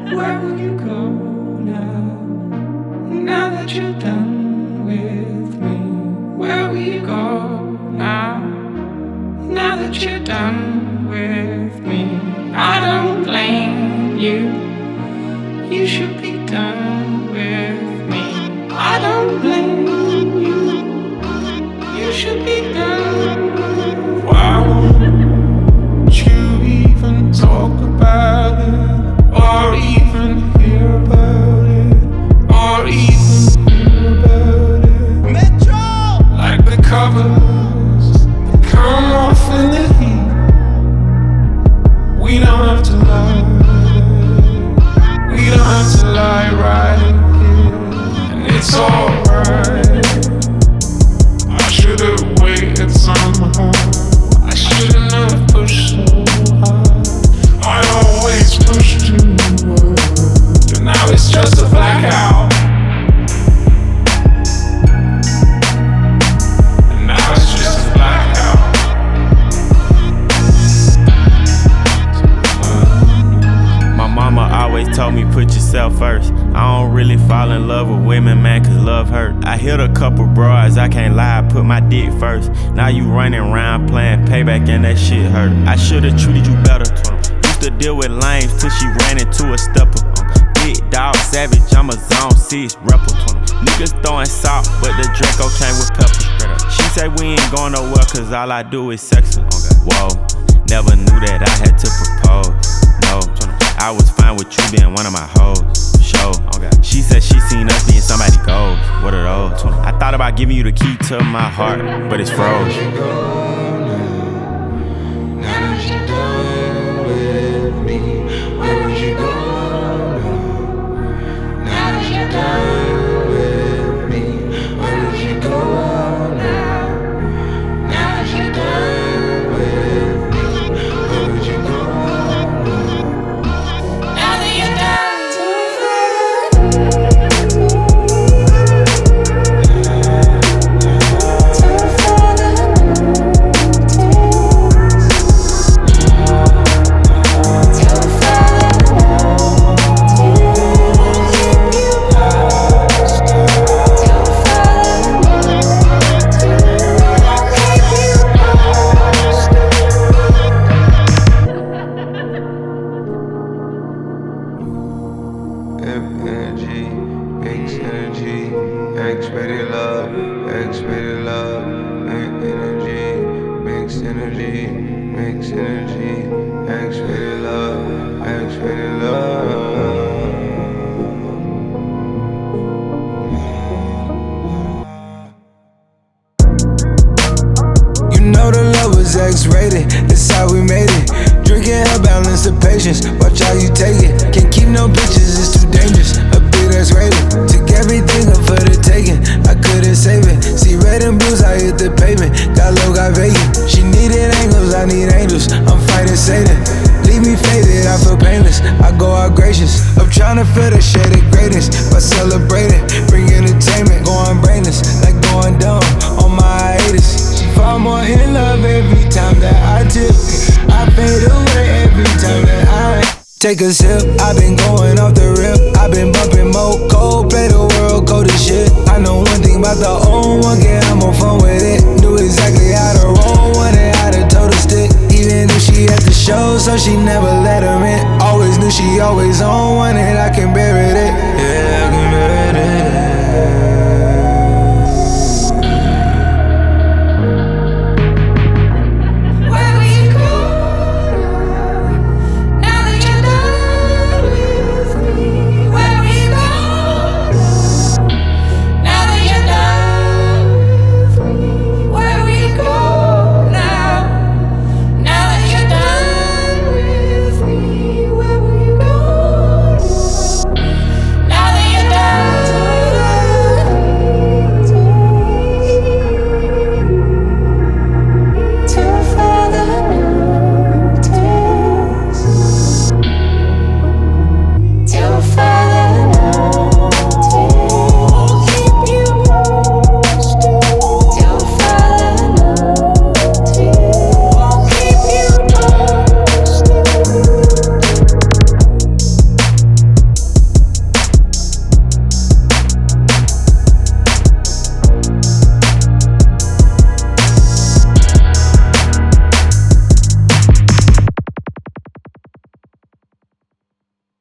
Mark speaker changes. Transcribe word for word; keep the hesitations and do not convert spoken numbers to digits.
Speaker 1: Where will you go now? Now that you're done with me, where will you go now? Now that you're done with me, I don't blame you. You should be done with me. I don't blame you. You should be done with me. Why won't you even talk about it, or even hear about it, or even hear about it? Metro! Like the covers that come off in the heat. We don't have to lie. We don't have to lie right here. And it's alright. I should've waited somehow. I shouldn't have pushed so hard. I always push too hard. And now it's just a blackout. And now it's just a blackout.
Speaker 2: My mama always told me put yourself first. I don't really fall in love with women, man, cause love hurt. I hit a couple broads, I can't lie, I put my dick first. Now you running around playing payback and that shit hurt. I should've treated you better. Used to deal with lames till she ran into a stepper. Big dog savage, I'm a zone six rapper. Niggas throwing salt, but the Draco came with pepper. She say we ain't going nowhere cause all I do is sex her. Whoa, never knew that I had to propose. No, I was fine with you being one of my hoes. Show. She said she seen us being somebody goals. What are those? I thought about giving you the key to my heart, but it's froze.
Speaker 3: Energy, makes energy, X-rated love, X-rated love, energy, makes energy, makes energy, X-rated love, X-rated love. You know the love was X-rated, that's how we made it. Drinking her balance of patience, watch how you take it. Can't keep no pictures, it's too dangerous. A big that's rated, took everything up for the taking. I couldn't save it. See red and blues, I hit the pavement. Got low, got vacant. She needed angles, I need angels. I'm fighting Satan. Leave me faded, I feel painless. I go out gracious. I'm tryna feel the shade of greatness by celebrating. Bring entertainment, going brainless, like going dumb on my hiatus. She fall more in love every time that I tip. I fade away every time that I take a sip. I've been going off the rip. I've been bumping more cold, play the world cold as shit. I know one thing about the old one, get I'm more fun with it. Knew exactly how to roll one and how to toe the stick. Even if she at the show, so she never let her in. Always knew she always on one and I can bear it.